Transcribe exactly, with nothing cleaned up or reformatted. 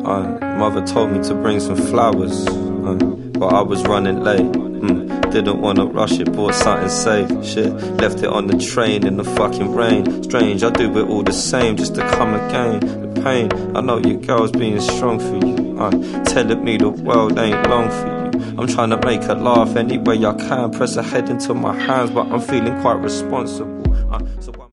Uh, mother told me to bring some flowers, uh, but I was running late. Mm, didn't wanna rush it, bought something safe. Shit, left it on the train in the fucking rain. Strange, I do it all the same just to come again. The pain, I know your girl's being strong for you, uh, telling me the world ain't long for you. I'm trying to make her laugh any way I can, press her head into my hands, but I'm feeling quite responsible. Uh, so